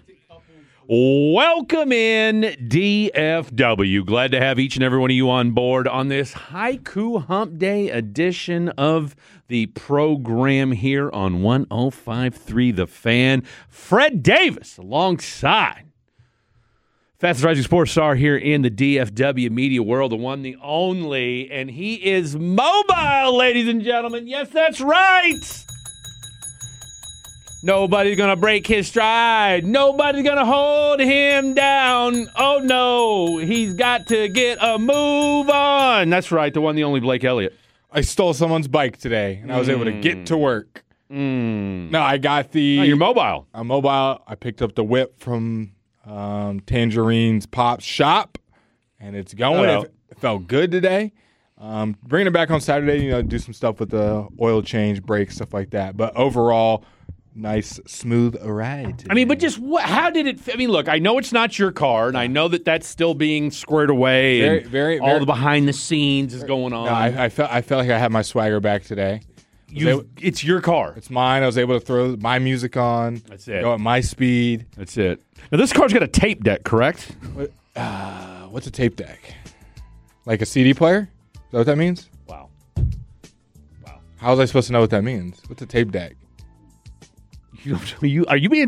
Welcome in, DFW. Glad to have each and every one of you on board on this Haiku Hump Day edition of the program here on 105.3 The Fan. Fred Davis alongside fastest rising sports star here in the DFW media world, the one, the only, and he is mobile, ladies and gentlemen. Yes, that's right. Nobody's going to break his stride. Nobody's going to hold him down. Oh, no. He's got to get a move on. That's right, the one, the only Blake Elliott. I stole someone's bike today, and I was able to get to work. No, I got the... Oh, you're mobile. I'm mobile. I picked up the whip from Tangerine's Pop's shop, and it's going. It felt good today. Bringing it back on Saturday, do some stuff with the oil change, brakes, stuff like that. But overall... nice, smooth ride today. I mean, but just how did it? I mean, look, I know it's not your car, and I know that that's still being squared away. All the behind the scenes is going on. No, I felt like I had my swagger back today. It's your car. It's mine. I was able to throw my music on. That's it. Go at my speed. That's it. Now this car's got a tape deck, correct? What's a tape deck? Like a CD player? Is that what that means? Wow. How was I supposed to know what that means? What's a tape deck? Are you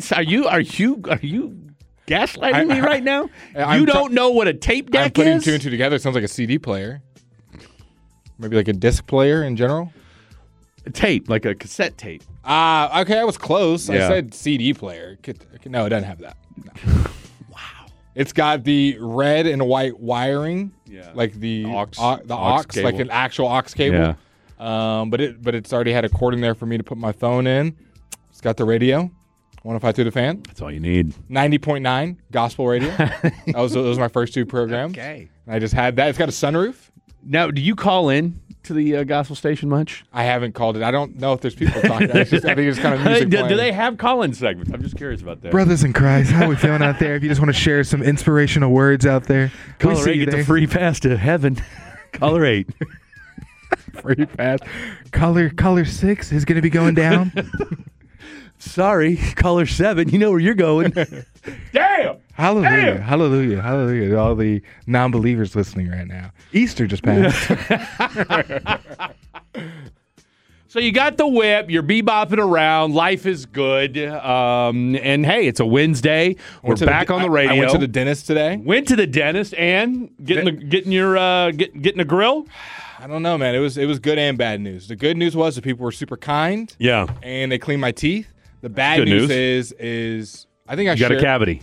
gaslighting me right now? You don't know what a tape deck is? I'm putting two and two together. It sounds like a CD player. Maybe like a disc player in general. A tape, like a cassette tape. Okay, I was close. Yeah. I said CD player. No, it doesn't have that. No. Wow. It's got the red and white wiring. Yeah. Like the aux cable. like an actual aux cable. Yeah. But it's already had a cord in there for me to put my phone in. It's got the radio, 105 through the Fan. That's all you need. 90.9 gospel radio. Those were my first two programs. Okay. And I just had that. It's got a sunroof. Now, do you call in to the gospel station much? I haven't called it. I don't know if there's people talking. I think it's kind of music do playing. they have call-in segments? I'm just curious about that. Brothers in Christ, how are we feeling out there? If you just want to share some inspirational words out there, we Caller see 8 you gets there. a free pass to heaven. Caller 8. Free pass. Caller 6 is going to be going down. Sorry, caller 7. You know where you're going. Damn! Hallelujah, Damn! hallelujah, hallelujah to all the non-believers listening right now. Easter just passed. So you got the whip. You're bebopping around. Life is good. And hey, it's a Wednesday. We're back on the radio. I went to the dentist today. Went to the dentist and getting a grill. I don't know, man. It was good and bad news. The good news was the people were super kind. Yeah. And they cleaned my teeth. The bad good news news. is I think I You got a cavity.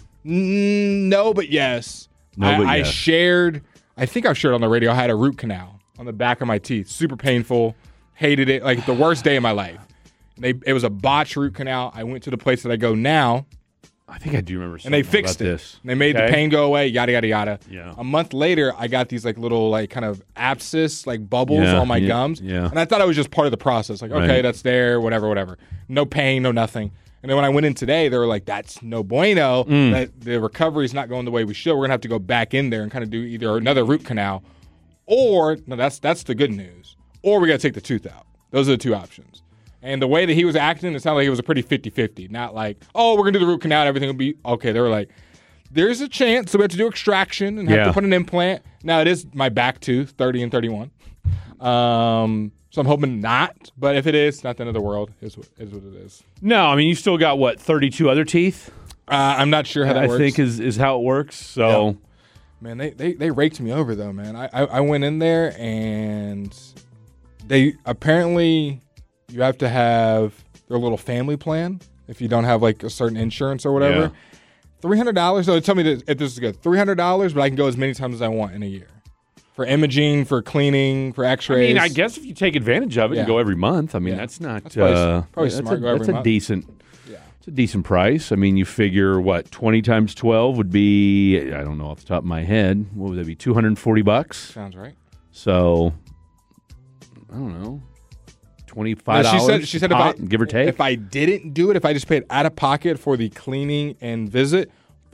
No, but yes. I shared. I think I've shared on the radio. I had a root canal on the back of my teeth. Super painful. Hated it. Like the worst day of my life. It was a botched root canal. I went to the place that I go now. I think I do remember something And they fixed about it. this. They made the pain go away, yada, yada, yada. Yeah. A month later, I got these like little like kind of abscess, like bubbles on my gums. Yeah. And I thought it was just part of the process. Like, okay, Right. that's there, whatever. No pain, no nothing. And then when I went in today, they were like, that's no bueno. That the recovery's not going the way we should. We're going to have to go back in there and kind of do either another root canal or, no, that's the good news. Or we got to take the tooth out. Those are the two options. And the way that he was acting, it sounded like it was a pretty 50-50. Not like, oh, we're going to do the root canal and everything will be okay. They were like, there's a chance, so we have to do extraction and have to put an implant. Now, it is my back tooth, 30 and 31. So I'm hoping not. But if it is, not the end of the world. Is what it is. No, I mean, you still got, 32 other teeth? I'm not sure how that works. I think is how it works. So, yeah. Man, they raked me over, though, man. I went in there, and they apparently... You have to have their little family plan if you don't have like a certain insurance or whatever. Yeah. $300. So tell me if this is good. $300, but I can go as many times as I want in a year for imaging, for cleaning, for X-rays. I mean, I guess if you take advantage of it, you go every month. I mean, that's not that's probably smart. Go every that's a month. decent. Yeah. It's a decent price. I mean, you figure 20 times 12 would be, I don't know off the top of my head, what would that be? $240. Sounds right. So I don't know. $25. She said give or take. If I didn't do it, if I just paid out of pocket for the cleaning and visit,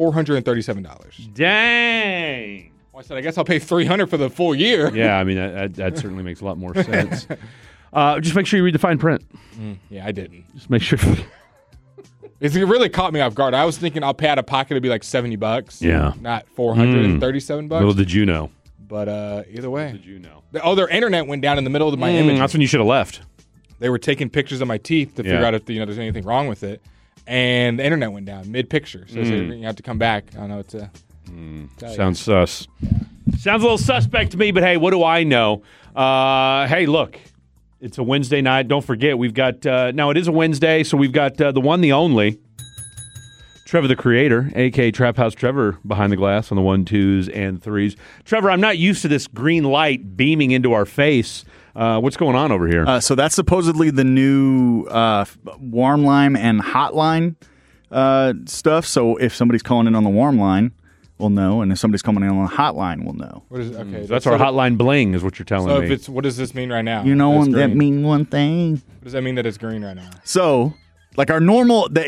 $437. Dang. Well, I said, I guess I'll pay $300 for the full year. Yeah, I mean that certainly makes a lot more sense. Just make sure you read the fine print. Yeah, I didn't. Just make sure. It really caught me off guard. I was thinking I'll pay out of pocket, it'd be like $70. Yeah. Not $437. Little did you know. But either way. Did you know? Their internet went down in the middle of my image. That's when you should have left. They were taking pictures of my teeth to figure out if there's anything wrong with it. And the internet went down mid-picture. So they said, you have to come back. I don't know what to tell you. Sounds sus. Sounds a little suspect to me, but hey, what do I know? Hey, look, it's a Wednesday night. Don't forget, we've got, now it is a Wednesday, so we've got the one, the only, Trevor the Creator, a.k.a. Trap House Trevor, behind the glass on the 1, 2s, and 3s. Trevor, I'm not used to this green light beaming into our face. What's going on over here? So that's supposedly the new warm line and hot line stuff. So if somebody's calling in on the warm line, we'll know, and if somebody's coming in on the hot line, we'll know. What is it? Okay, That's our hotline bling, is what you're telling me. So what does this mean right now? You know, That that it's green? mean one thing. What does that mean that it's green right now? So, like our normal, the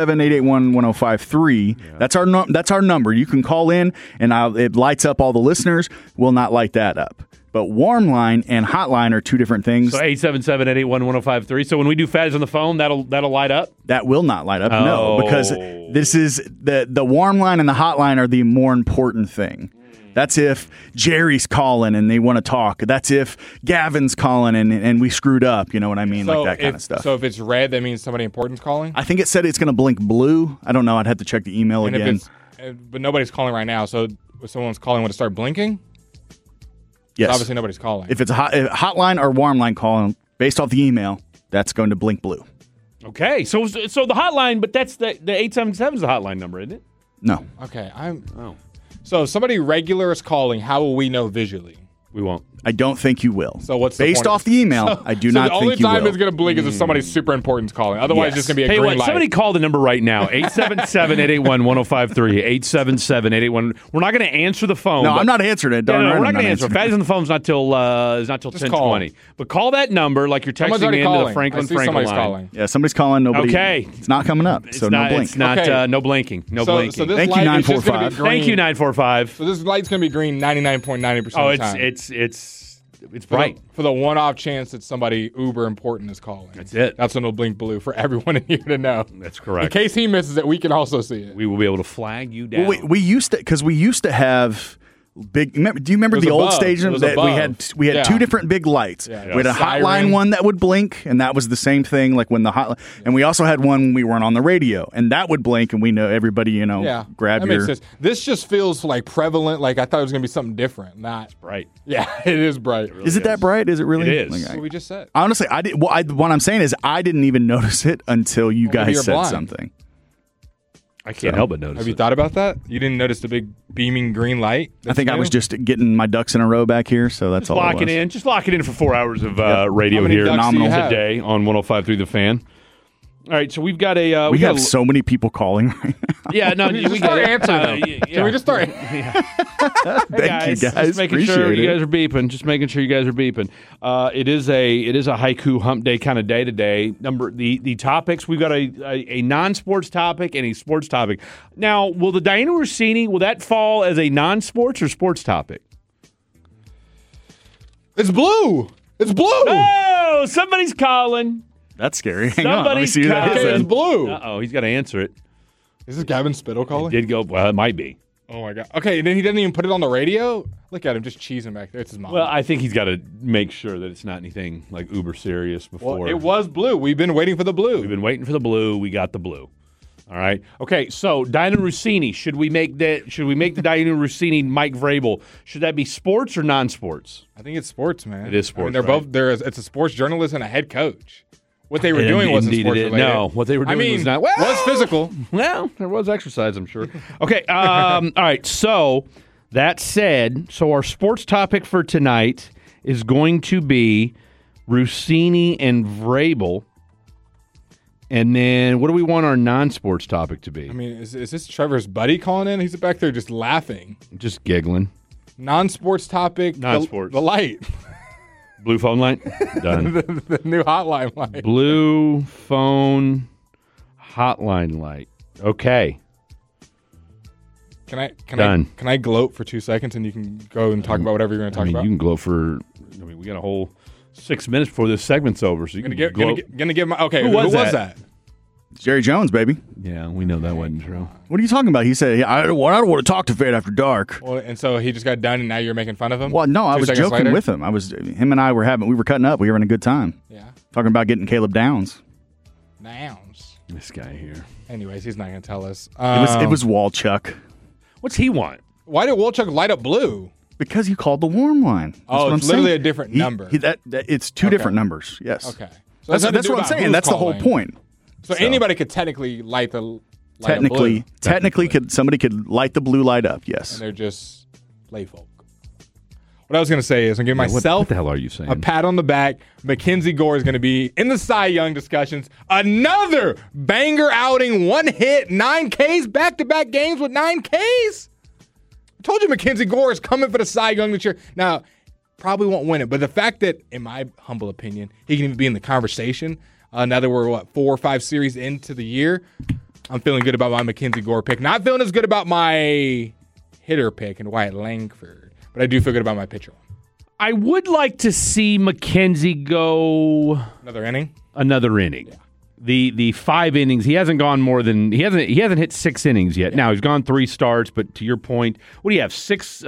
817-881-1053, that's our number. You can call in, and it lights up all the listeners. We'll not light that up. But warm line and hotline are two different things. So 877-881-1053. So when we do Fads on the phone, that'll light up? That will not light up, Oh. no, because this is the warm line and the hotline are the more important thing. That's if Jerry's calling and they want to talk. That's if Gavin's calling and we screwed up. You know what I mean? Like that kind of stuff. So if it's red, that means somebody important's calling? I think it said it's going to blink blue. I don't know. I'd have to check the email And again. but nobody's calling right now, so if someone's calling, would it start blinking? Yes. Obviously nobody's calling. If it's a hotline or warm line calling, based off the email, that's going to blink blue. Okay. So the hotline, but that's the 877 is the hotline number, isn't it? No. Okay, So if somebody regular is calling, how will we know visually? We won't. I don't think you will. So what's the based point? off the email? I do not the only think you time will. it's going to blink is if somebody's super important's calling. Otherwise, Yes. it's just going to be a Tell you green what, light. somebody call the number right now, 877-881-1053, 877-881. We're not going to answer the phone. No, but- I'm not answering it. No, Darn right we're not I'm going to answer. answering it. Fads on the phone's not till 10:20. But call that number like you're Someone's texting already into calling. the Franklin I see Franklin somebody's line. calling. Yeah, somebody's calling. Nobody. Okay. It's not coming up. It's So not, no blink. It's not Okay. no blinking. No blinking. So this Thank you, light is just going to 945. be green. Thank you, 945. So this light's going to be green 99.90% Oh, of the time. it's bright. For the one-off chance that somebody uber important is calling. That's it. That's when it'll blink blue for everyone in here to know. That's In correct. case he misses it, we can also see it. We will be able to flag you down. Well, we used to have big. Do you remember It was the old above. station It was that above. we had Yeah. two different big lights. Yeah. We had a Siren. hotline one that would blink, and that was the same thing. Like when the hotline, and we also had one when we weren't on the radio, and that would blink, and we know everybody. Yeah, grab that your. makes sense. This just feels like prevalent. Like I thought it was going to be something different. Not. Bright. Yeah, it is bright. Is it that bright? Is it really? It is. Like, That's what we just said. honestly, I did. What I'm saying is, I didn't even notice it until you maybe guys you're said blind. something. I can't help but notice Have you it. thought about that? You didn't notice the big beaming green light? I think I was just getting my ducks in a row back here, so that's all. Lock it it was. in. Just lock it in for 4 hours of radio How many here ducks do you Phenomenal. have? today on 105.3 The Fan. All right, so we've got a We got have a, so many people calling right now. yeah no Just we start got answering them. Can we just start? Thank you, guys. Just making sure Appreciate you it. guys are beeping. Just making sure you guys are beeping. It is a haiku hump day kind of day today. The topics, we've got a non-sports topic and a sports topic. Now, will the Diana Rossini, will that fall as a non-sports or sports topic? It's blue. It's blue. Oh, somebody's calling. That's scary. Hang on. Let me Somebody's see who that Okay, is. it's then. blue. Uh-oh, he's got to answer it. Is this Gavin Spittle calling? Did go, well, it might be. Oh my god. Okay, and then he didn't even put it on the radio. Look at him just cheesing back there. It's his mom. Well, I think he's got to make sure that it's not anything like uber serious before. Well, it was blue. We've been waiting for the blue. We've been waiting for the blue. We got the blue. All right. Okay. So Diana Rossini, should we make the Diana Rossini Mike Vrabel? Should that be sports or non-sports? I think it's sports, man. It is sports, I mean, they're right? both. It's a sports journalist and a head coach. What they were doing wasn't Indeed sports it is. related. No, what they were doing I mean, was not. was physical. Well, there was exercise, I'm sure. Okay. All right. So that said, so our sports topic for tonight is going to be Rossini and Vrabel. And then what do we want our non-sports topic to be? I mean, is this Trevor's buddy calling in? He's back there just laughing. Just giggling. Non-sports topic. Non-sports. The light. Blue phone light? Done. The new hotline light. Blue phone hotline light. Okay. Can Done. I gloat for 2 seconds and you can go and talk about whatever you're going to talk I mean, about? you can glow for. I mean, we got a whole 6 minutes before this segment's over, so you can glow. Gonna give my okay. Who was that? Jerry Jones, baby. Yeah, we know that wasn't true. What are you talking about? He said, I don't want to talk to Fade after dark. Well, and so he just got done, and now you're making fun of him? Well, no, I 2 was seconds joking later? with him. Him and I we were cutting up. We were having a good time. Yeah. Talking about getting Caleb Downs. Nouns. This guy here. Anyways, he's not going to tell us. It was Walchuk. What's he want? Why did Wolchuk light up blue? Because he called the warm line. That's Oh, what it's I'm literally saying. a different number. It's two different numbers. Yes. Okay. So That's nothing to do what I'm about saying. who's That's the whole calling. point. So anybody could technically light up Technically, blue, somebody could light the blue light up. Yes. and they're just lay folk. What I was going to say is I'm giving What myself the hell are you saying? a pat on the back. Mackenzie Gore is going to be in the Cy Young discussions. Another banger outing, 1 hit, 9 Ks, back-to-back games with 9 Ks. I told you Mackenzie Gore is coming for the Cy Young this year. Now, probably won't win it, but the fact that, in my humble opinion, he can even be in the conversation, now that we're, 4 or 5 series into the year, I'm feeling good about my Mackenzie Gore pick. Not feeling as good about my hitter pick and Wyatt Langford. But I do feel good about my pitcher one. I would like to see McKenzie go Another inning? another inning. Yeah. The 5 innings, he hasn't gone more than he hasn't hit 6 innings yet. Now he's gone 3 starts, but to your point, what do you have? 6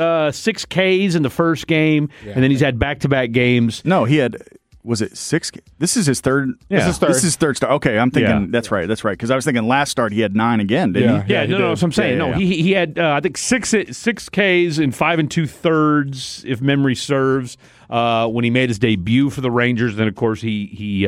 Ks in the first game, and then he's had back-to-back games. No, he had. Was it 6? This is his third. Yeah. This is his third start. Okay, I'm thinking Yeah. that's right. That's right. Because I was thinking last start he had 9 again, didn't he? Yeah, he no, did. so I'm saying, Yeah, yeah, he had I think 6 Ks in 5 2/3, if memory serves, when he made his debut for the Rangers. Then of course he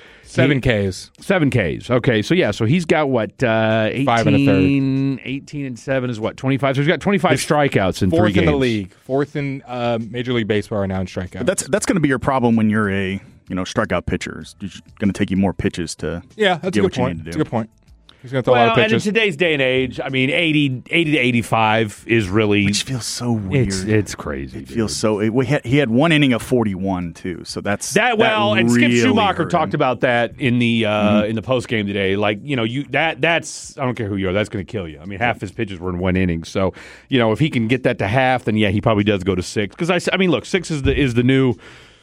7 Ks. 7 Ks. Okay, so he's got what 18, 5 1/3. 18 and 7 is what 25. So he's got 25 strikeouts in 3 Fourth games. in the league. Fourth in Major League Baseball right now in strikeouts. That's going to be your problem when you're a strikeout pitcher. It's going to take you more pitches to yeah, that's a get good what you point. need to That's do. a good point. He's going to throw a lot Well, of and in pitches. today's day and age, I mean, 80 to 85 is really Which feels so weird. it's crazy. It feels so. He had 1 inning of 41 too. So that's And Skip really Schumacher hurt talked him. about that in the in the post game today. Like, that's I don't care who you are, that's going to kill you. I mean, half his pitches were in 1 inning. So, if he can get that to half, then yeah, he probably does go to 6. Because I mean, look, 6 is the new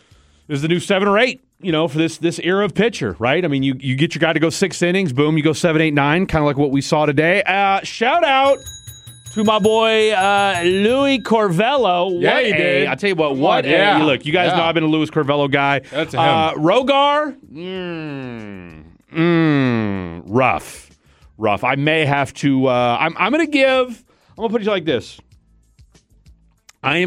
7 or 8. For this era of pitcher, right? I mean, you get your guy to go 6 innings, boom, you go 7, 8, 9, kind of like what we saw today. Shout out to my boy Louis Corvello. Yeah, he did. I tell you what, Yeah. look, you guys know I've been a Louis Corvello guy. That's him. Rogar, rough. I may have to. I'm going to put it like this. I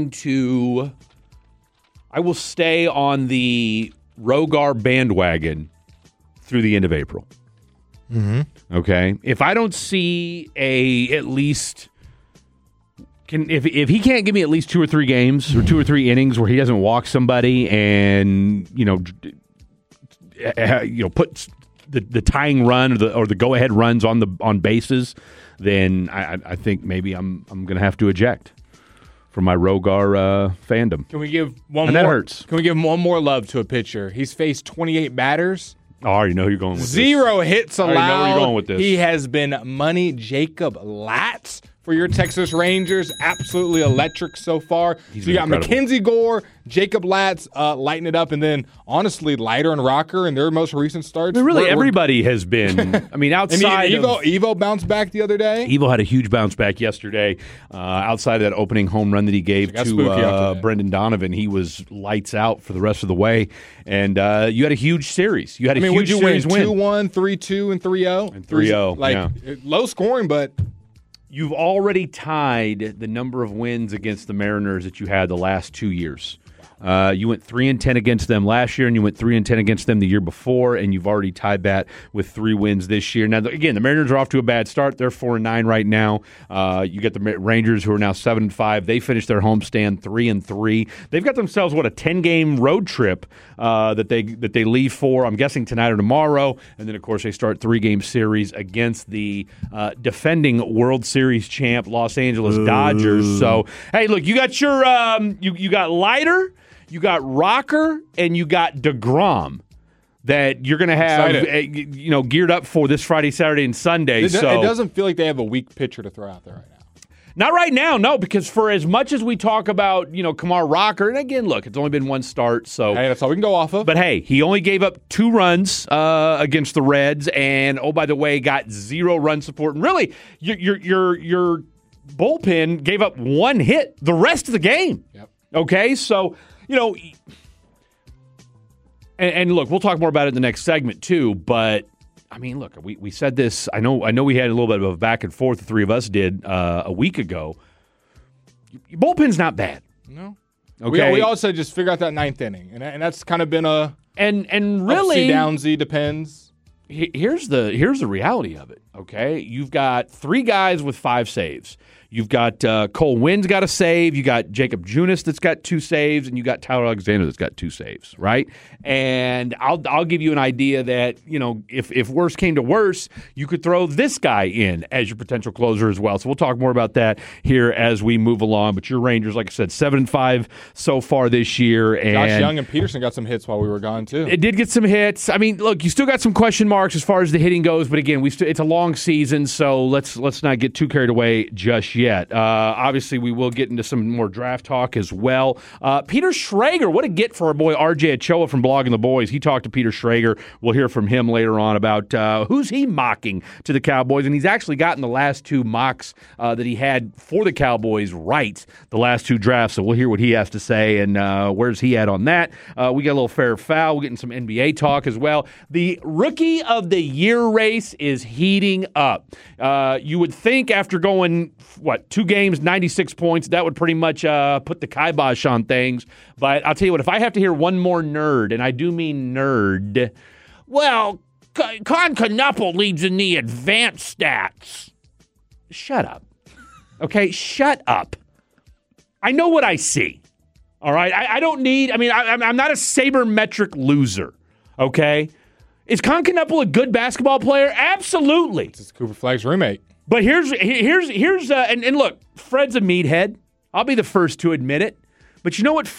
will stay on the Rogar bandwagon through the end of April. Mm-hmm. Okay, if I don't see if he can't give me at least 2 or 3 games or 2 or 3 innings where he doesn't walk somebody and put the tying run or the go ahead runs on bases, then I think maybe I'm going to have to eject from my Rogar fandom. Can we give one And more? that hurts. Can we give one more love to a pitcher? He's faced 28 batters. I already know who you're going with. 0 hits allowed. already know where you're going with this. He has been money. Jacob Latz for your Texas Rangers. Absolutely electric so far. He's So you got incredible. Mackenzie Gore, Jacob Latz lighting it up, and then honestly, Leiter and Rocker in their most recent starts. But really, We're- everybody has been. I mean, And outside Evo bounced back the other day. Evo had a huge bounce back yesterday. Outside of that opening home run that he gave got spooky after to that. Brendan Donovan, he was lights out for the rest of the way. And you had a huge series. You had a would huge you win series win. 2-1, 3-2, and 3-0? And 3-0, Like yeah. low scoring, but You've already tied the number of wins against the Mariners that you had the last 2 years. You went 3-10 against them last year, and you went 3-10 against them the year before, and you've already tied that with 3 wins this year. Now, again, the Mariners are off to a bad start. They're 4-9 right now. You get the Rangers, who are now 7-5. They finished their homestand 3-3. They've got themselves a 10-game road trip that they leave for. I'm guessing tonight or tomorrow, and then of course they start 3-game series against the defending World Series champ Los Angeles Dodgers. So, hey, look, you got your you got Leiter. You got Rocker and you got DeGrom that you're going to have, geared up for this Friday, Saturday, and Sunday. it doesn't feel like they have a weak pitcher to throw out there right now. Not right now, no, because for as much as we talk about, Kamar Rocker, and again, look, it's only been one start, so. Hey, that's all we can go off of. But hey, he only gave up 2 runs against the Reds, and oh, by the way, got 0 run support. And really, your bullpen gave up 1 hit the rest of the game. Yep. Okay, so, and look, we'll talk more about it in the next segment too, but I mean, look, we said this. I know we had a little bit of a back and forth. The three of us did a week ago. Your bullpen's not bad. No. Okay. We also just figure out that 9th inning, and that's kind of been a and really upsy downsy, depends. Here's the reality of it. Okay, you've got 3 guys with 5 saves. You've got Cole Wynn's got a save. You got Jacob Junis that's got 2 saves, and you got Tyler Alexander that's got 2 saves, right? And I'll give you an idea that if worse came to worse, you could throw this guy in as your potential closer as well. So we'll talk more about that here as we move along. But your Rangers, like I said, 7-5 so far this year. And Josh Young and Peterson got some hits while we were gone too. It did get some hits. I mean, look, you still got some question marks as far as the hitting goes, but again, it's a long season, so let's not get too carried away just yet. Obviously, we will get into some more draft talk as well. Peter Schrager, what a get for our boy RJ Ochoa from Blogging the Boys. He talked to Peter Schrager. We'll hear from him later on about who's he mocking to the Cowboys, and he's actually gotten the last 2 mocks that he had for the Cowboys right the last 2 drafts, so we'll hear what he has to say and where's he at on that. We got a little fair or foul. We're getting some NBA talk as well. The Rookie of the Year race is heating up. You would think after going, 2 games, 96 points, that would pretty much put the kibosh on things. But I'll tell you what, if I have to hear one more nerd, and I do mean nerd, well, Con Knuppel leads in the advanced stats. Shut up. Okay, shut up. I know what I see. All right? I don't need, I'm not a sabermetric loser. Okay? Is Con Knuppel a good basketball player? Absolutely. It's Cooper Flagg's roommate. But here's and look, Fred's a meathead. I'll be the first to admit it. But you know what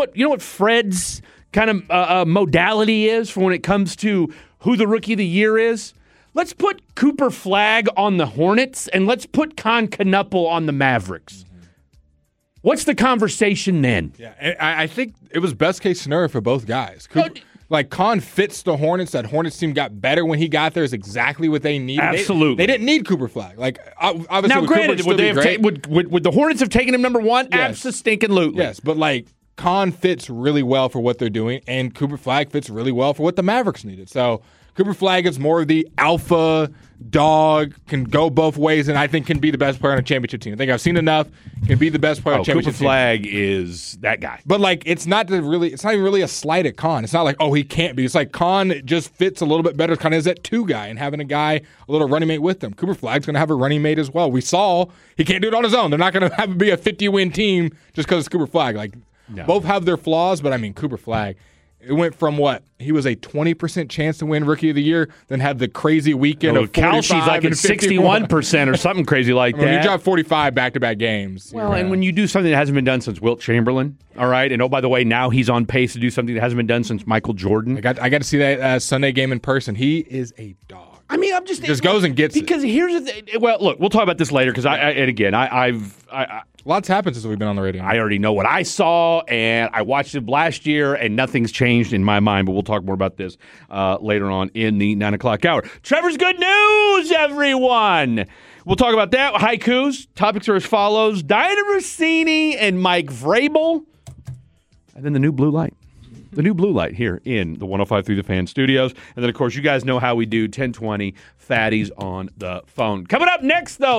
Fred's kind of modality is for when it comes to who the Rookie of the Year is? Let's put Cooper Flagg on the Hornets and let's put Con Knuppel on the Mavericks. What's the conversation then? Yeah, I think it was best case scenario for both guys. Like, Con fits the Hornets. That Hornets team got better when he got there is exactly what they needed. Absolutely. They didn't need Cooper Flagg. Like, obviously, now, granted, would the Hornets have taken him number 1? Yes. Absolutely. Yes, but, like, Con fits really well for what they're doing, and Cooper Flagg fits really well for what the Mavericks needed. So, Cooper Flagg is more of the alpha dog, can go both ways, and I think can be the best player on a championship team. I think I've seen enough. Can be the best player on a championship Cooper Flagg is that guy. But like, it's not even really a slight at Con. It's not like, he can't be. It's like Con just fits a little bit better kind of as that 2 guy and having a guy, a little running mate with them. Cooper Flagg's going to have a running mate as well. We saw he can't do it on his own. They're not going to have it be a 50-win team just because it's Cooper Flagg. Like, both have their flaws, but I mean, Cooper Flagg, it went from he was a 20% chance to win Rookie of the Year, then had the crazy weekend of 45 Kalshi's like at 61% or something crazy like that. He dropped 45 back-to-back games. Well, and when you do something that hasn't been done since Wilt Chamberlain, all right, and by the way, now he's on pace to do something that hasn't been done since Michael Jordan. I got to see that Sunday game in person. He is a dog. I mean, he just goes and gets because here's the thing. Well, look, we'll talk about this later because I've lots happened since we've been on the radio. I already know what I saw, and I watched it last year, and nothing's changed in my mind. But we'll talk more about this later on in the 9 o'clock hour. Trevor's good news, everyone. We'll talk about that. Haikus. Topics are as follows: Diana Rossini and Mike Vrabel, and then the new blue light. The new blue light here in the 105.3 The Fan Studios. And then, of course, you guys know how we do 1020 Fatties on the phone. Coming up next, though,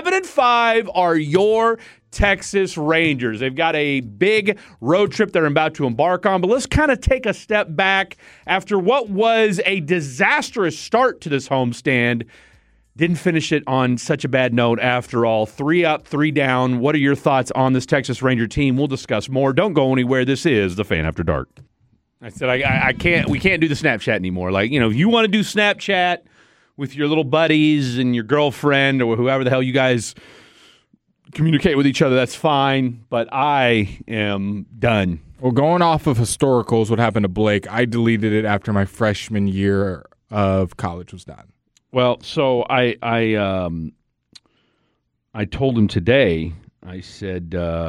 7-5 are your Texas Rangers. They've got a big road trip they're about to embark on. But let's kind of take a step back after what was a disastrous start to this homestand. Didn't finish it on such a bad note after all. 3 up, 3 down. What are your thoughts on this Texas Ranger team? We'll discuss more. Don't go anywhere. This is The Fan After Dark. I said I can't. We can't do the Snapchat anymore. Like, if you want to do Snapchat with your little buddies and your girlfriend or whoever the hell you guys communicate with each other, that's fine. But I am done. Well, going off of historicals, what happened to Blake, I deleted it after my freshman year of college was done. Well, so I I told him today. I said,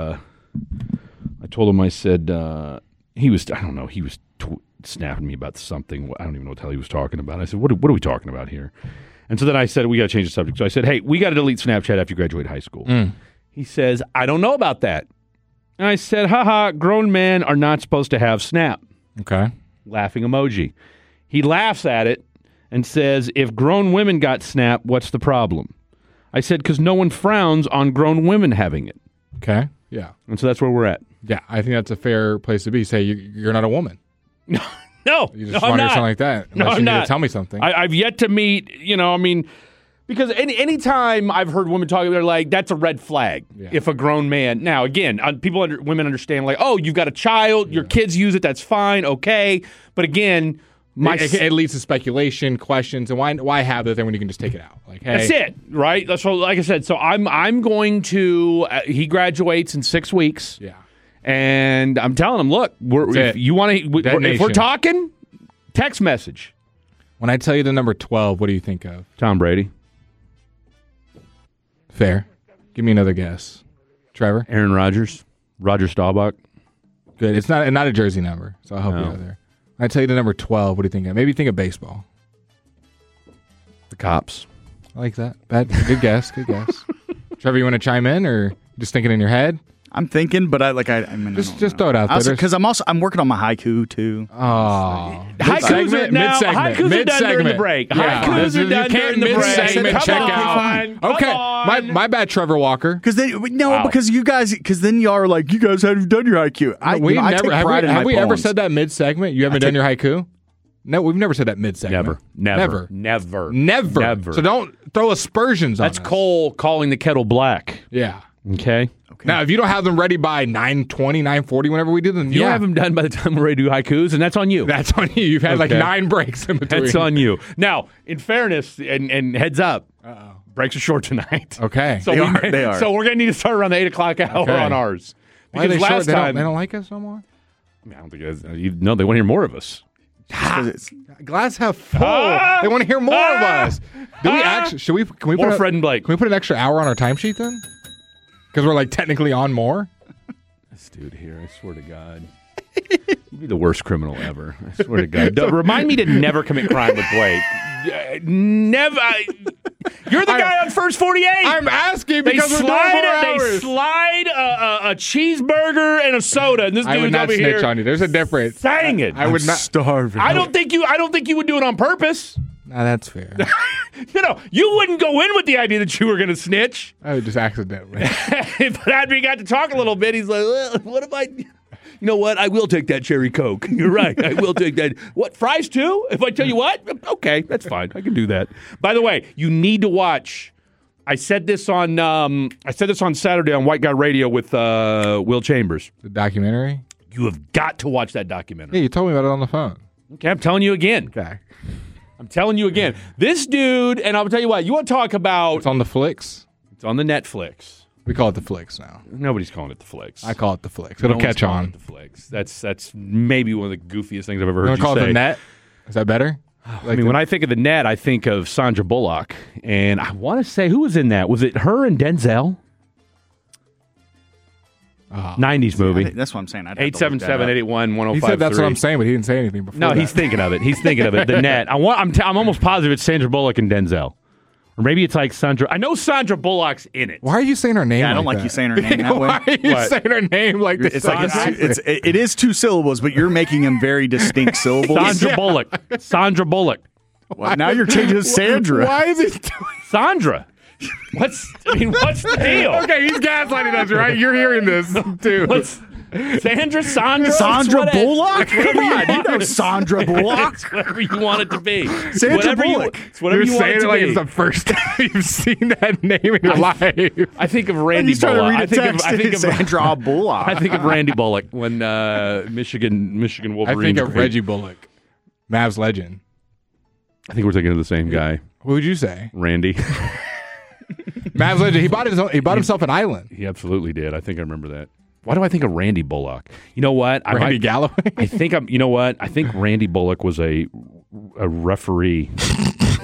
he was. I don't know. He was snapping me about something. I don't even know what the hell he was talking about. I said, what are we talking about here? And so then I said, we got to change the subject. So I said, hey, we got to delete Snapchat after you graduate high school. He says, I don't know about that. And I said, haha, grown men are not supposed to have Snap. Okay. Laughing emoji. He laughs at it and says, if grown women got Snap, what's the problem? I said, because no one frowns on grown women having it. Okay. Yeah. And so that's where we're at. Yeah. I think that's a fair place to be. Say you're not a woman. No, You just I'm want not. something like that. No, Unless I'm you need not. to tell me something. I've yet to meet, because any time I've heard women talking, they're like, that's a red flag if a grown man. Now, again, women understand, like, oh, you've got a child, your kids use it, that's fine, okay. But again, it leads to speculation, questions, and why have it then when you can just take it out? Like, hey, that's it, right? That's what, like I said. So I'm going to. He graduates in 6 weeks. Yeah. And I'm telling him, look, if you want to, if we're talking, text message. When I tell you the number 12, what do you think of? Tom Brady, Fair. Give me another guess. Trevor? Aaron Rodgers, Roger Staubach. Good. It's not a jersey number, so I'll help you No. out there. When I tell you the number 12, what do you think of? Maybe think of baseball. The Cops. I like that. Good guess. Good guess. Trevor, you want to chime in or just thinking in your head? I'm thinking, but I mean, Just throw it out there. because I'm working on my haiku too. Oh. Haikus are now. Haikus are done during the break. Haikus are done during the break. Mid-segment, Come check on. out. Okay. Come on. My bad, Trevor Walker. Because then you are like, you guys haven't done your haiku. I take pride in my have we ever poems. said that mid-segment? You haven't done your haiku? No, we've never said that mid-segment. Never. So don't throw aspersions on That's us. Cole calling the kettle black. Yeah. Okay. Now, if you don't have them ready by 9:20, 9:40, whenever we do them, You don't have them done by the time we're ready to do haikus, and that's on you. That's on you. You've had like Okay. 9 breaks in between. That's on you. Now, in fairness, and heads up, breaks are short tonight. Okay. They are. So we're going to need to start around the 8 o'clock hour Okay. on ours. Why are Because they short? last time, They don't like us no more? I don't think they want to hear more of us. Glass half full. They want to hear more of us. Do we actually? Can we More put Fred and Blake. Can we put an extra hour on our timesheet then? Because we're like technically on more. This dude here, I swear to God. You'd be the worst criminal ever. I swear to God. Remind me to never commit crime with Blake. Never. You're the guy on First 48. I'm asking They because we're doing slide, 4 hours. they slide a cheeseburger and a soda, and this I would dude's not over snitch here on you. There's a difference. saying it. I would not. starving. I don't think you would do it on purpose. Nah, that's fair. You wouldn't go in with the idea that you were going to snitch. I would just accidentally. But after he got to talk a little bit, he's like, well, what if I... You know what? I will take that cherry Coke. You're right. I will take that. What, fries too? If I tell you what? Okay, that's fine. I can do that. By the way, you need to watch... I said this on Saturday on White Guy Radio with Will Chambers. The documentary? You have got to watch that documentary. Yeah, you told me about it on the phone. Okay, I'm telling you again. Okay. I'm telling you again. This dude, and I'll tell you what, you want to talk about... It's on the Flicks? It's on the Netflix. We call it the Flicks now. Nobody's calling it the Flicks. I call it the Flicks. No It'll one's catch calling on. it the Flicks. That's maybe one of the goofiest things I've ever You heard want you to call say. it the Net? Is that better? I mean, when I think of the Net, I think of Sandra Bullock. And I want to say, who was in that? Was it her and Denzel? 90s movie. That's what I'm saying. I'd have to look that 877-881-1053. he said that's what I'm saying, but he didn't say anything before. No, that. he's thinking of it. He's thinking of it. The Net. I'm almost positive it's Sandra Bullock and Denzel. Or maybe it's like Sandra. I know Sandra Bullock's in it. Why are you saying her name? I don't like that? you saying her name that way. Why are you What? saying her name like this? It's like it is 2 syllables, but you're making them very distinct syllables. Sandra Bullock. Sandra Bullock. Well, now you're changing to Sandra. Why is he doing? Sandra. What's the deal? Okay, he's gaslighting us, right? You're hearing this too. What's Sandra? Sandra Bullock? Come on, you know Sandra Bullock. It's whatever you want it to be. Sandra whatever Bullock. It's whatever You're you want saying it it to like be. it's the first time you've seen that name in your life. I think of Randy He's trying to Bullock. read a I think text. of Sandra Bullock. I think of Randy Bullock when Michigan I Wolverines. think of Reggie Bullock, Mavs legend. I think we're thinking of the same guy, What would you say? Randy. Mavs legend. He bought himself an island. He absolutely did. I think I remember that. Why do I think of Randy Bullock? You know what? Randy Galloway. I think I'm. You know what? I think Randy Bullock was a referee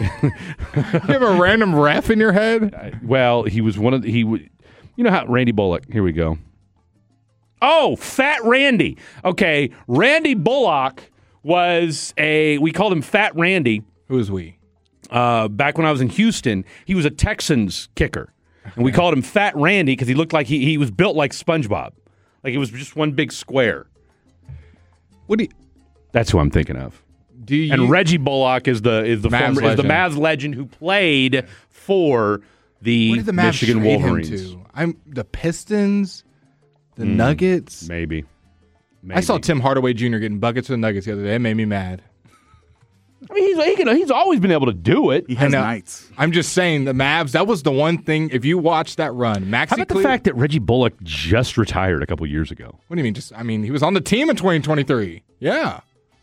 You have a random ref in your head? Well, he was one of the, you know how Randy Bullock. Here we go. Oh, Fat Randy. Okay, Randy Bullock was we called him Fat Randy. Who is we? Back when I was in Houston, he was a Texans kicker, and we called him Fat Randy because he looked like he was built like SpongeBob, like it was just one big square. What do you? That's who I'm thinking of. Do you? And Reggie Bullock is the Mavs Mavs legend who played for the What did the Mavs Michigan trade him Wolverines. to? The Pistons, the Nuggets. Maybe. I saw Tim Hardaway Jr. getting buckets for the Nuggets the other day. It made me mad. I mean, he's always been able to do it. He has know. nights. I'm just saying the Mavs. That was the one thing. If you watch that run, Maxi How about the fact that Reggie Bullock just retired a couple years ago? What do you mean? He was on the team in 2023. Yeah.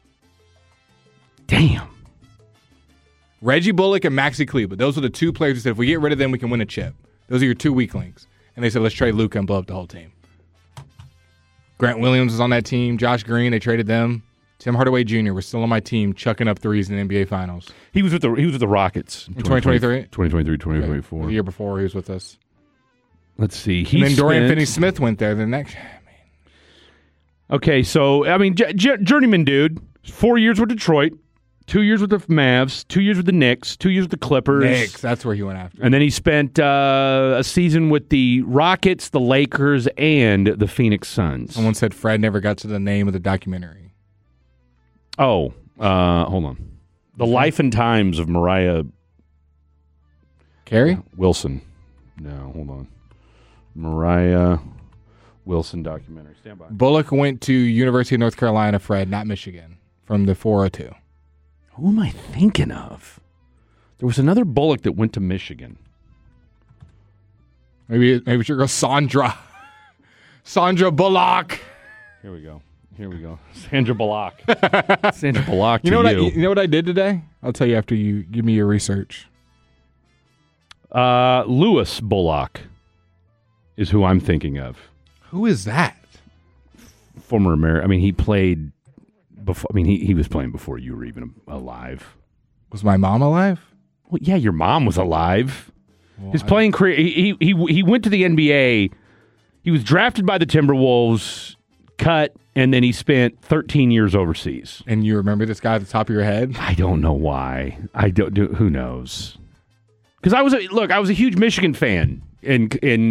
Damn. Reggie Bullock and Maxi Kleber. Those are the two players who said, if we get rid of them, we can win a chip. Those are your two weak links. And they said, let's trade Luka and blow up the whole team. Grant Williams was on that team. Josh Green, they traded them. Tim Hardaway Jr. was still on my team, chucking up threes in the NBA Finals. He was with the Rockets In 2023? 2023, 2024. The year before, he was with us. Let's see. And then Dorian Finney-Smith went there the next. Okay, so, I mean, journeyman dude. 4 years with Detroit, 2 years with the Mavs, 2 years with the Knicks, 2 years with the Clippers. Knicks, that's where he went after. And then he spent a season with the Rockets, the Lakers, and the Phoenix Suns. Someone said Fred never got to the name of the documentary. Oh, hold on. The Life and Times of Mariah Carey? Wilson. No, hold on. Mariah Wilson documentary. Stand by. Bullock went to University of North Carolina, Fred, not Michigan, from the 402. Who am I thinking of? There was another Bullock that went to Michigan. Maybe it's your girl Sandra. Sandra Bullock. Here we go. Sandra Bullock. Sandra Bullock. You know what I did today? I'll tell you after you give me your research. Lewis Bullock is who I'm thinking of. Who is that? Former American. I mean, he played before. I mean, he was playing before you were even alive. Was my mom alive? Well, yeah, your mom was alive. Well, His playing career. He went to the NBA. He was drafted by the Timberwolves, cut, and then he spent 13 years overseas. And you remember this guy at the top of your head? I don't know why. Who knows? Because I was a huge Michigan fan in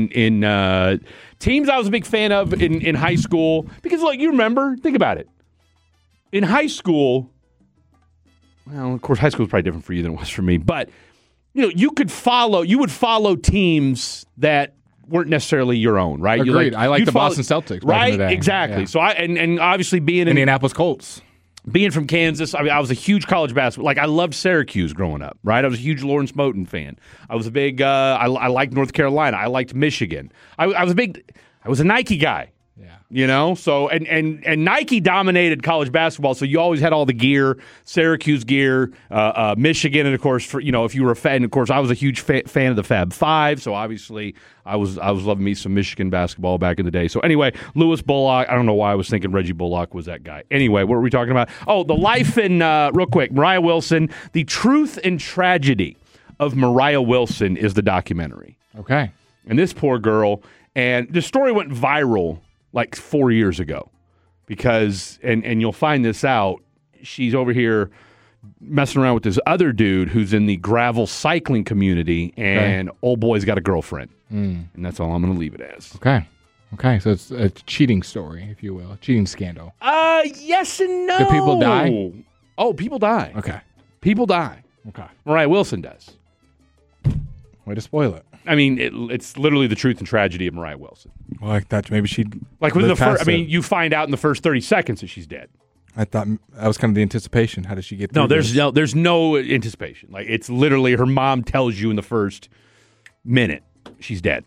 teams. I was a big fan of in high school because, like, you remember. Think about it. In high school, well, of course, high school is probably different for you than it was for me. But you would follow teams that weren't necessarily your own, right? Agreed. I like the Boston Celtics, right? Back in the day. Exactly. Yeah. So and obviously being Indianapolis Colts. Being from Kansas, I mean, I was a huge college basketball. Like, I loved Syracuse growing up, right? I was a huge Lawrence Moten fan. I was a big. I liked North Carolina. I liked Michigan. I was a Nike guy. Yeah. So and Nike dominated college basketball. So you always had all the gear, Syracuse gear, Michigan, and of course, if you were a fan, of course, I was a huge fan of the Fab Five. So obviously, I was loving me some Michigan basketball back in the day. So anyway, Lewis Bullock. I don't know why I was thinking Reggie Bullock was that guy. Anyway, what were we talking about? Oh, the life and real quick, Mariah Wilson. The Truth and Tragedy of Mariah Wilson is the documentary. Okay. And this poor girl, and the story went viral like 4 years ago because, and you'll find this out, she's over here messing around with this other dude who's in the gravel cycling community, and old boy's got a girlfriend. And that's all I'm going to leave it as. Okay. So it's a cheating story, if you will, a cheating scandal. Yes and no. Do people die? Oh, people die. Okay. People die. Okay. Mariah Wilson does. Way to spoil it. I mean, it's literally the truth and tragedy of Mariah Wilson. Well, I thought maybe she'd like within the first. I mean, you find out in the first 30 seconds that she's dead. I thought that was kind of the anticipation. How does she get through No, there's no anticipation. Like, it's literally her mom tells you in the first minute she's dead.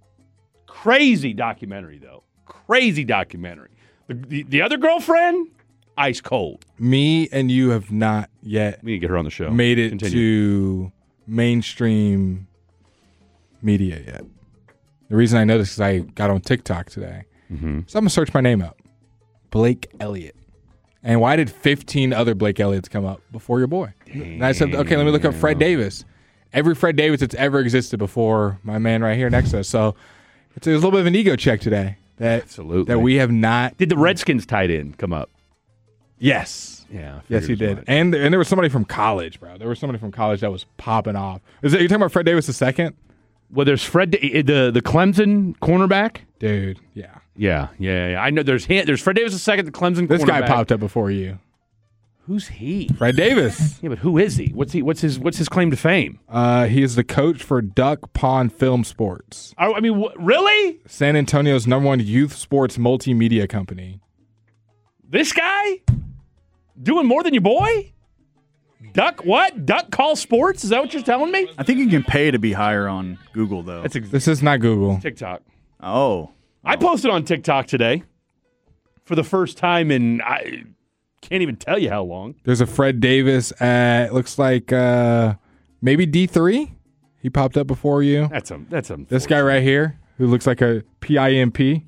Crazy documentary, though. Crazy documentary. The other girlfriend, ice cold. Me and you have not yet We need to get her on the show. made it Continue. to mainstream media yet. The reason I know this is I got on TikTok today. So I'm going to search my name up. Blake Elliott. And why did 15 other Blake Elliott's come up before your boy? And I said, okay, let me look up Fred Davis. Every Fred Davis that's ever existed before my man right here next to us. So it's a little bit of an ego check today. Absolutely. That we have not. Did the Redskins tight end come up? Yes. Yeah. Yes, he did. And there was somebody from college, bro. There was somebody from college that was popping off. You're talking about Fred Davis II? Well, there's Fred, the Clemson cornerback. Dude, yeah. Yeah. I know there's Fred Davis II, the Clemson cornerback. This guy popped up before you. Who's he? Fred Davis. Yeah, but who is he? What's his claim to fame? He is the coach for Duck Pond Film Sports. I mean, really? San Antonio's #1 youth sports multimedia company. This guy doing more than your boy? Duck what? Duck Call Sports? Is that what you're telling me? I think you can pay to be higher on Google, though. This is not Google. TikTok. Oh. I posted on TikTok today for the first time in I can't even tell you how long. There's a Fred Davis at looks like maybe D3. He popped up before you. That's This guy right here who looks like a PIMP.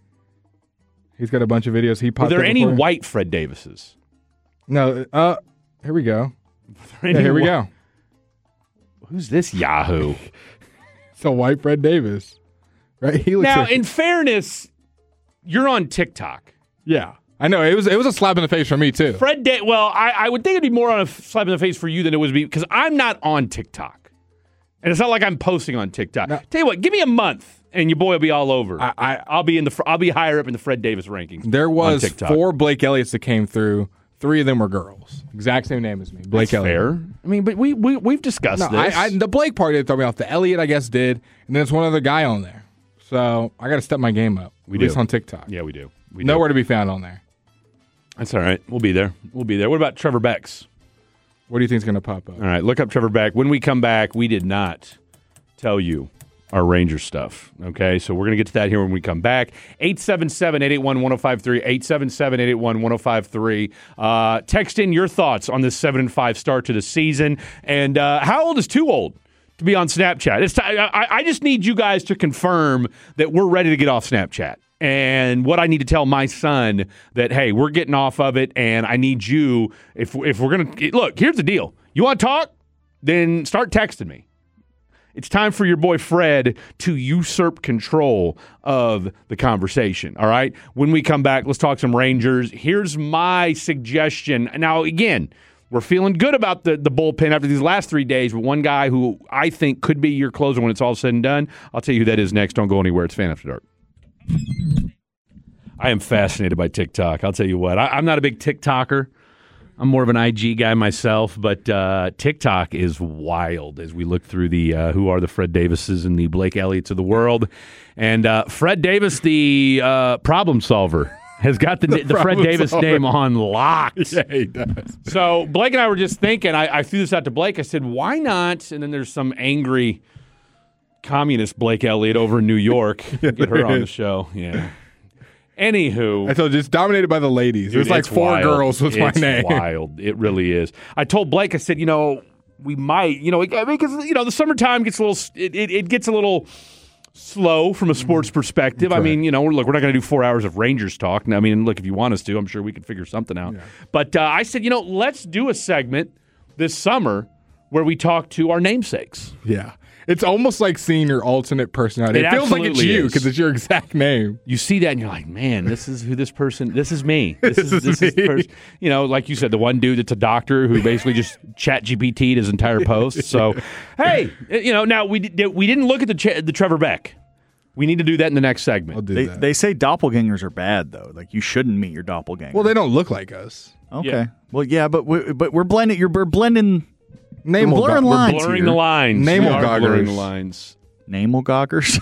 He's got a bunch of videos. He popped. Are there up any before. white Fred Davises? No. Here we go. Yeah, here we go. Who's this Yahoo? It's a white Fred Davis, right? He looks Now, like, in fairness, you're on TikTok. yeah, I know it was a slap in the face for me too. Well, I would think it'd be more on a slap in the face for you than it would be because I'm not on TikTok, and it's not like I'm posting on TikTok. No. Tell you what, give me a month, and your boy will be all over. I'll be higher up in the Fred Davis rankings. There was on TikTok. 4 Blake Elliott's that came through. 3 of them were girls. Exact same name as me. Blake That's Elliott. fair. I mean, but we've discussed No, this. the Blake part didn't throw me off. The Elliott, I guess, did. And then there's one other guy on there. So I got to step my game up. We at least do. on TikTok. Yeah, we do. Nowhere to be found on there. That's all right. We'll be there. What about Trevor Becks? What do you think is going to pop up? All right, look up Trevor Beck. When we come back, we did not tell you our Ranger stuff. Okay, so we're going to get to that here when we come back. 877-881-1053, 877-881-1053. Text in your thoughts on this 7-5 start to the season. And how old is too old to be on Snapchat? It's I just need you guys to confirm that we're ready to get off Snapchat. And what I need to tell my son that, hey, we're getting off of it, and I need you, if we're going to, look, here's the deal. You want to talk? Then start texting me. It's time for your boy Fred to usurp control of the conversation, all right? When we come back, let's talk some Rangers. Here's my suggestion. Now, again, we're feeling good about the bullpen after these last 3 days, but one guy who I think could be your closer when it's all said and done, I'll tell you who that is next. Don't go anywhere. It's Fan After Dark. I am fascinated by TikTok. I'll tell you what. I'm not a big TikToker. I'm more of an IG guy myself, but TikTok is wild as we look through the who are the Fred Davises and the Blake Elliott's of the world. And Fred Davis, the problem solver, has got the Fred Davis name on lock. Yeah, he does. So Blake and I were just thinking, I threw this out to Blake. I said, why not? And then there's some angry communist Blake Elliott over in New York. Get her on the show. Yeah. Anywho. I told you, it's dominated by the ladies. Dude, There's like it's 4 wild. girls with my name. It's wild. It really is. I told Blake, I said, we might, because, the summertime gets a little, it gets a little slow from a sports perspective. I mean, look, we're not going to do 4 hours of Rangers talk. I mean, look, if you want us to, I'm sure we could figure something out. Yeah. But I said, let's do a segment this summer where we talk to our namesakes. Yeah. It's almost like seeing your alternate personality. It feels like it's absolutely you is. because it's your exact name. You see that and you're like, man, this is who this person, this is me. This is the person, like you said, the one dude that's a doctor who basically just chat GPT'd his entire post. So, hey, now we didn't look at the Trevor Beck. We need to do that in the next segment. I'll do that. They say doppelgangers are bad, though. Like, you shouldn't meet your doppelganger. Well, they don't look like us. Okay. Yeah. Well, yeah, but we're blending. We're blending. Name We're blurring lines. We're blurring here. the lines. Name We are goggers. blurring the lines. Namelgoggers.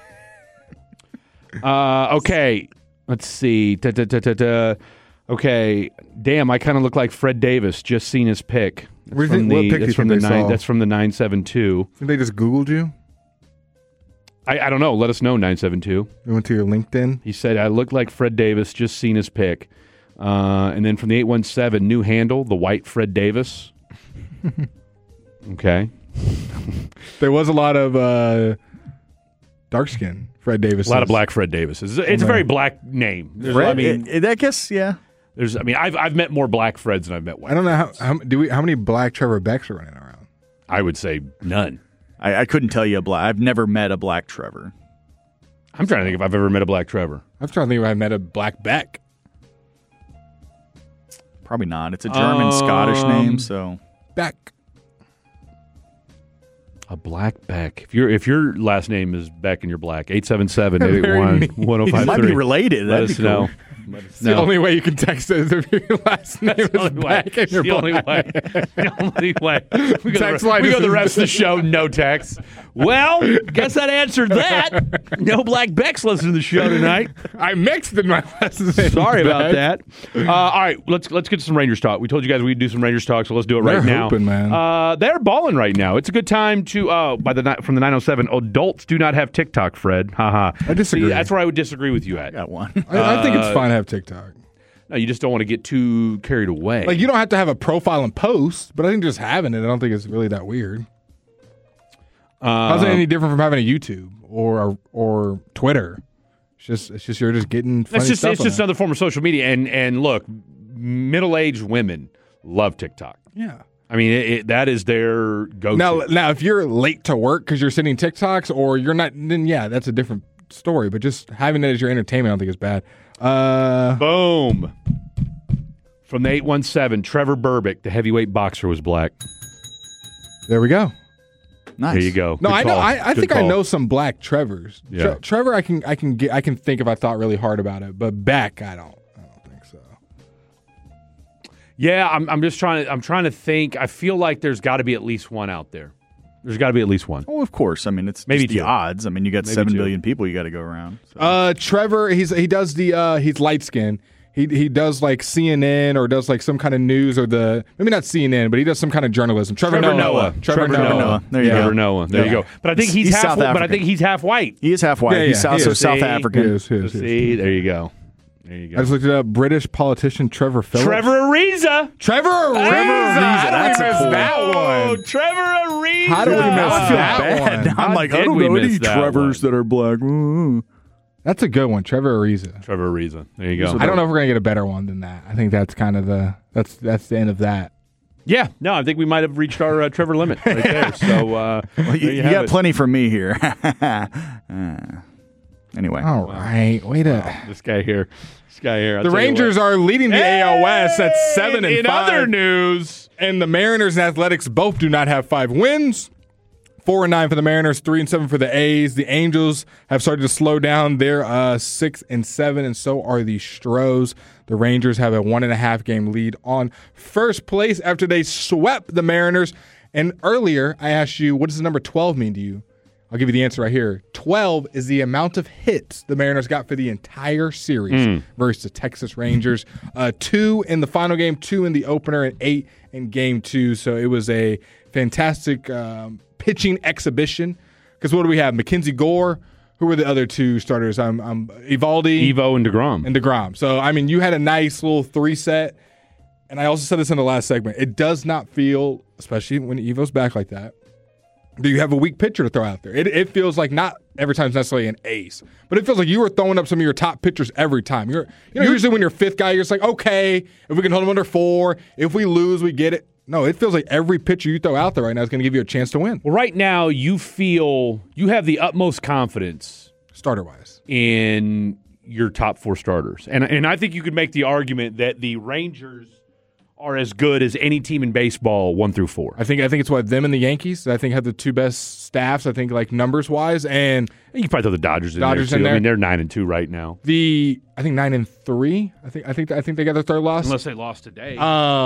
Okay. Let's see. Okay. Damn, I kind of look like Fred Davis. Just seen his pick. What pick do you think they saw? That's from the 972. Think they just Googled you? I don't know. Let us know, 972. They went to your LinkedIn? He said, I look like Fred Davis. Just seen his pick. And then from the 817, new handle, the white Fred Davis. Okay. There was a lot of dark skin Fred Davis. A lot of black Fred Davis. It's a very black name. I guess, yeah. I've met more black Freds than I've met white. I don't know how many black Trevor Becks are running around. I would say none. I couldn't tell you a black. I've never met a black Trevor. I'm trying to think if I've ever met a black Trevor. I'm trying to think if I met a black Beck. Probably not. It's a German Scottish name, so Beck. A black Beck. If your last name is Beck and you're black, 877-881-1053. it might be related. Let That'd us be know. cool. It's the only way you can text it is if your last name is Beck and you're the only black. way. The only way. We Text go line the is- rest of the show, no text. Well, guess that answered that. No black Becks listening to the show tonight. I mixed in my last name. Sorry about Beck. that. All right, let's get to some Rangers talk. We told you guys we'd do some Rangers talk, so let's do it right They're now. hooping, man. They're balling right now. It's a good time to from the 907. Adults do not have TikTok, Fred. Haha. I disagree. See, that's where I would disagree with you at. Got one. I think it's fine to have TikTok. No, you just don't want to get too carried away. Like, you don't have to have a profile and post, but I think just having it, I don't think it's really that weird. How's it any different from having a YouTube or Twitter? It's just you're just getting funny it's stuff. just another form of social media. And look, middle-aged women love TikTok. yeah. I mean, that is their go-to. Now, if you're late to work because you're sending TikToks or you're not, then yeah, that's a different story. But just having it as your entertainment, I don't think is bad. Boom. From the 817, Trevor Burbick, the heavyweight boxer, was black. There we go. Nice. There you go. No, Good I know. call. I Good think I call. know some black Trevors. Yeah. Trevor, I can think if I thought really hard about it. But Beck, I don't think so. Yeah, I'm trying to think. I feel like there's got to be at least one out there. There's got to be at least one. Well, of course. I mean, it's Maybe just the two. odds. I mean, you got Maybe 7 two. billion people you got to go around. So. Trevor, he's light skinned. He does like CNN or does like some kind of news or maybe not CNN, but he does some kind of journalism. Trevor Noah. Trevor Noah. There you Trevor go. Noah. There you Yeah. go. But I think he's He's half. South But I African. think he's half white. He is half white. Yeah, He's yeah, he so is. South See? African. He is. See, there you go. There you I go. just looked it up. British politician Trevor Phillips. Trevor Ariza. Trevor Ariza. How That's do we a miss cool that Oh, one? Trevor Ariza. How do we miss I feel that bad. one? I'm How like, I did don't we know any miss that Trevors one? that are black. Ooh. That's a good one, Trevor Ariza. Trevor Ariza. There you go. I don't know if we're gonna get a better one than that. I think that's kind of that's the end of that. Yeah, no, I think we might have reached our Trevor limit right there. So Well, there you have got it. plenty from me here. Anyway. All right, wait a. This guy here. I'll The tell you Rangers what. are leading the AL West at 7-5. In other news, And the Mariners and Athletics both do not have 5 wins. 4-9 for the Mariners, 3-7 for the A's. The Angels have started to slow down. They're 6-7, and so are the Stros. The Rangers have a 1.5 game lead on first place after they swept the Mariners. And earlier, I asked you, what does the number 12 mean to you? I'll give you the answer right here. 12 is the amount of hits the Mariners got for the entire series versus the Texas Rangers. 2 in the final game, 2 in the opener, and 8 in game 2. So it was a fantastic pitching exhibition. Because what do we have? Mackenzie Gore. Who were the other 2 starters? Evaldi Evo and DeGrom. and DeGrom. So, I mean, you had a nice little 3-set. And I also said this in the last segment. It does not feel, especially when Evo's back like that, do you have a weak pitcher to throw out there? It feels like not every time it's necessarily an ace, but it feels like you were throwing up some of your top pitchers every time. Usually when you're 5th guy, you're just like, okay, if we can hold them under 4, if we lose, we get it. No, it feels like every pitcher you throw out there right now is going to give you a chance to win, Well, right now you feel you have the utmost confidence starter-wise. in your top 4 starters, and I think you could make the argument that the Rangers are as good as any team in baseball 1 through 4. I think it's what them and the Yankees. I think have the 2 best staffs. I think like numbers wise, and You can probably throw the Dodgers in Dodgers there in too. I there. mean, they're 9-2 right now, I think 9-3. I think they got their 3rd loss. unless they lost today.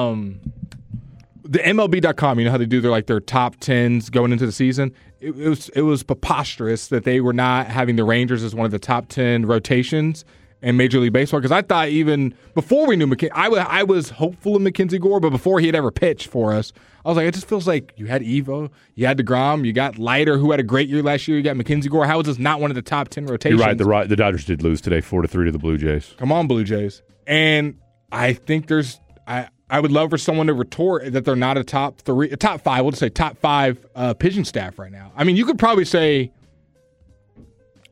The MLB.com, you know how they do their top 10s going into the season? It was preposterous that they were not having the Rangers as one of the top 10 rotations in Major League Baseball, because I thought even before we knew McKenzie, I was hopeful of Mackenzie Gore, but before he had ever pitched for us, I was like, it just feels like you had Evo, you had DeGrom, you got Leiter, who had a great year last year, you got Mackenzie Gore. How is this not one of the top 10 rotations? You're right. The Dodgers did lose today, 4-3 to the Blue Jays. Come on, Blue Jays. And I think I would love for someone to retort that they're not a top 5, we'll just say top 5 pitching staff right now. I mean, you could probably say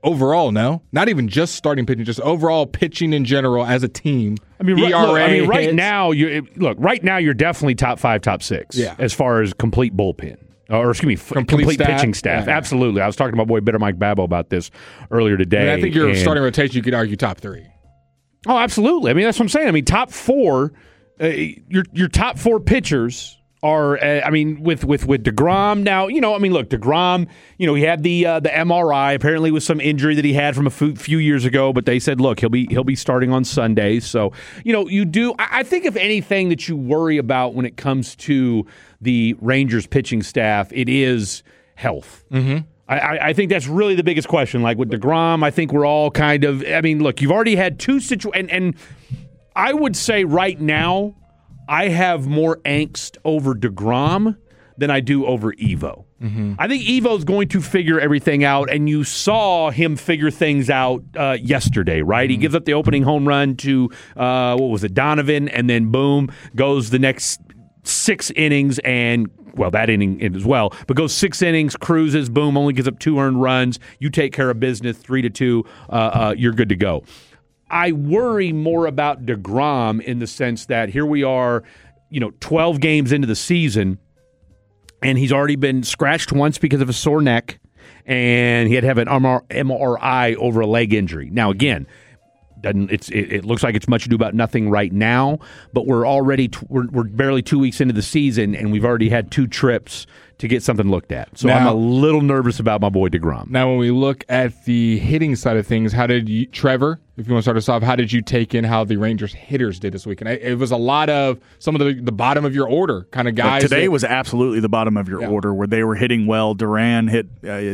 overall, no? Not even just starting pitching, just overall pitching in general as a team. I mean, right hits. now, right now you're definitely top 5, top 6 as far as complete bullpen. Or excuse me, complete pitching staff. Yeah. Absolutely. I was talking to my boy Bitter Mike Babbo about this earlier today. I think your starting rotation, you could argue top 3. Oh, absolutely. I mean, that's what I'm saying. I mean, top 4, your top 4 pitchers are, with DeGrom now, look, DeGrom, he had the MRI, apparently with some injury that he had from a few years ago, but they said, look, he'll be starting on Sundays. So, I think if anything that you worry about when it comes to the Rangers pitching staff, it is health. Mm-hmm. I think that's really the biggest question. Like with DeGrom, I think we're all kind of, look, you've already had 2 situations, and I would say right now, I have more angst over DeGrom than I do over Evo. Mm-hmm. I think Evo's going to figure everything out, and you saw him figure things out yesterday, right? Mm-hmm. He gives up the opening home run to, Donovan, and then boom, goes the next 6 innings and that inning as well, but goes 6 innings, cruises, boom, only gives up 2 earned runs. You take care of business, 3-2, you're good to go. I worry more about DeGrom in the sense that here we are, 12 games into the season, and he's already been scratched once because of a sore neck, and he had to have an MRI over a leg injury. Now, again, it looks like it's much ado about nothing right now, but we're already we're barely 2 weeks into the season, and we've already had 2 trips to get something looked at. So now, I'm a little nervous about my boy DeGrom. Now, when we look at the hitting side of things, how did you, Trevor, if you want to start us off, how did you take in how the Rangers hitters did this week? And it was a lot of some of the bottom of your order kind of guys. But today was absolutely the bottom of your order where they were hitting well. Duran hit,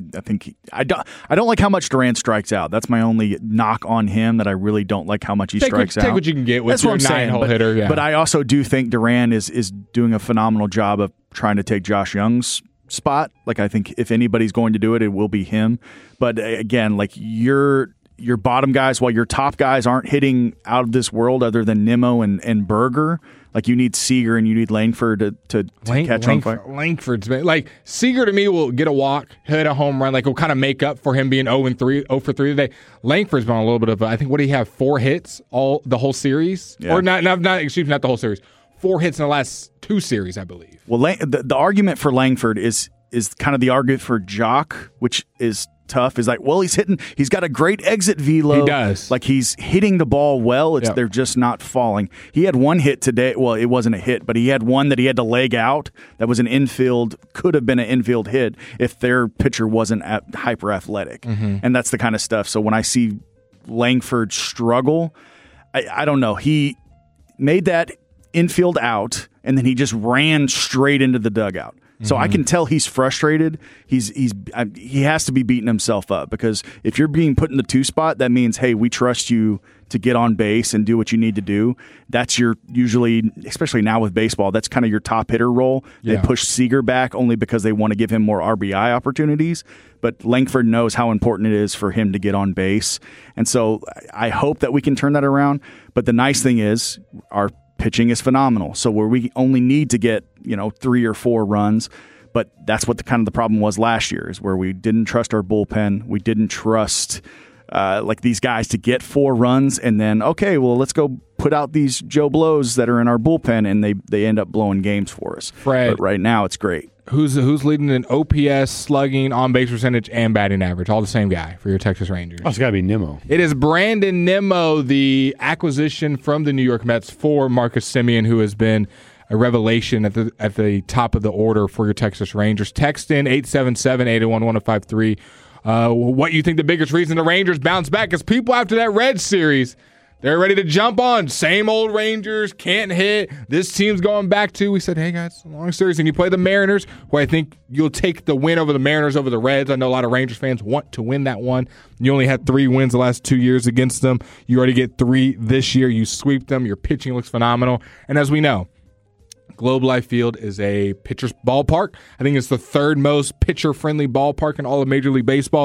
I don't like how much Duran strikes out. That's my only knock on him, that I really don't like how much he strikes out. Take what you can get with your 9-hole hitter. Yeah. But I also do think Duran is doing a phenomenal job of trying to take Josh Young's spot. Like, I think if anybody's going to do it, it will be him. But again, like your bottom guys, while your top guys aren't hitting out of this world other than Nimmo and Berger, like you need Seager and you need Langford to catch on fire. Langford's been, like, Seager to me will get a walk, hit a home run, like will kind of make up for him being 0 for 3 today. Langford's been on a little bit of I think, what did he have, 4 hits the whole series? Yeah. Or not the whole series. 4 hits in the last 2 series, I believe. Well, the argument for Langford is kind of the argument for Jock, which is tough. Is like, well, he's got a great exit velo. He does. Like, he's hitting the ball well. They're just not falling. He had 1 hit today. Well, it wasn't a hit, but he had one that he had to leg out. That was could have been an infield hit if their pitcher wasn't hyper athletic. Mm-hmm. And that's the kind of stuff. So when I see Langford struggle, I don't know. He made that infield out, and then he just ran straight into the dugout. So I can tell he's frustrated. He has to be beating himself up, because if you're being put in the 2 spot, that means, hey, we trust you to get on base and do what you need to do. That's your usually, especially now with baseball, that's kind of your top hitter role. They push Seager back only because they want to give him more RBI opportunities. But Langford knows how important it is for him to get on base. And so I hope that we can turn that around. But the nice thing is our pitching is phenomenal. So where we only need to get 3 or 4 runs, but that's what the problem was last year, is where we didn't trust our bullpen. We didn't trust these guys to get 4 runs, and then let's go put out these Joe Blows that are in our bullpen, and they end up blowing games for us. Fred, but right now it's great. Who's leading in OPS, slugging, on-base percentage, and batting average? All the same guy for your Texas Rangers. Oh, it's got to be Nimmo. It is Brandon Nimmo, the acquisition from the New York Mets for Marcus Semien, who has been a revelation at the top of the order for your Texas Rangers. Text in 877-801-1053. What you think the biggest reason the Rangers bounce back? Because people after that Reds series, they're ready to jump on. Same old Rangers, can't hit. This team's going back to, we said, hey, guys, it's a long series. And you play the Mariners, who I think you'll take the win over the Mariners over the Reds. I know a lot of Rangers fans want to win that one. You only had 3 wins the last 2 years against them. You already get 3 this year. You sweep them. Your pitching looks phenomenal. And as we know, Globe Life Field is a pitcher's ballpark. I think it's the 3rd most pitcher-friendly ballpark in all of Major League Baseball.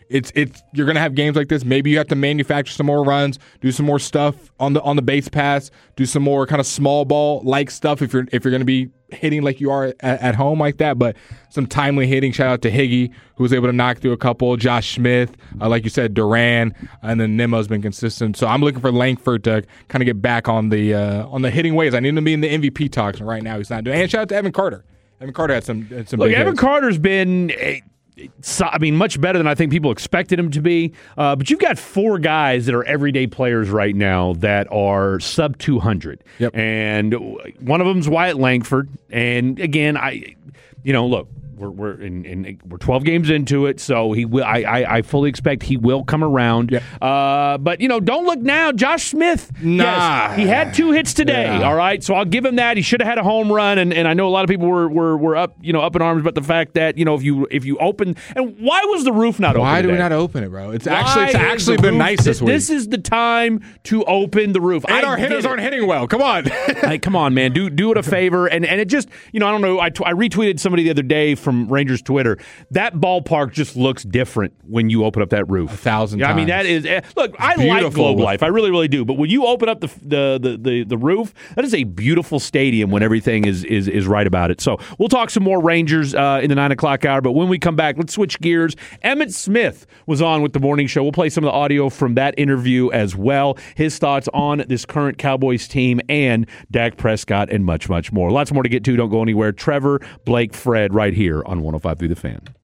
It's you're gonna have games like this. Maybe you have to manufacture some more runs, do some more stuff on the base pass, do some more kind of small ball like stuff if you're gonna be hitting like you are at home like that. But some timely hitting. Shout out to Higgy, who was able to knock through a couple. Josh Smith, like you said, Duran, and then Nemo's been consistent. So I'm looking for Langford to kind of get back on the hitting ways. I need him to be in the MVP talks, and right now he's not doing. And shout out to Evan Carter. Evan Carter had some Look, big Evan hits. Carter's been, much better than I think people expected him to be. But you've got 4 guys that are everyday players right now that are sub 200. Yep. And one of them's Wyatt Langford. And again, look, we're 12 games into it, so he will. I fully expect he will come around. Yeah. But don't look now. Josh Smith, yes, he had 2 hits today. Yeah. All right, so I'll give him that. He should have had a home run, and I know a lot of people were up up in arms about the fact that if you open, and why was the roof not open? Why do we today? not open it, bro? It's Why actually is the been roof- nice this week. This is the time to open the roof. And our hitters aren't hitting well. Come on. Hey, come on, man. Do it a favor. And it just, I don't know. I retweeted somebody the other day from Rangers Twitter. That ballpark just looks different when you open up that roof. 1,000 I mean, that times. is, look, I like beautiful. Globe Life. I really, really do. But when you open up the roof, that is a beautiful stadium when everything is right about it. So we'll talk some more Rangers in the 9 o'clock hour. But when we come back, let's switch gears. Emmitt Smith was on with the morning show. We'll play some of the audio from that interview as well. His thoughts on this current Cowboys team and Dak Prescott and much, much more. Lots more to get to. Don't go anywhere. Trevor, Blake, Fred right here on 105 through the Fan.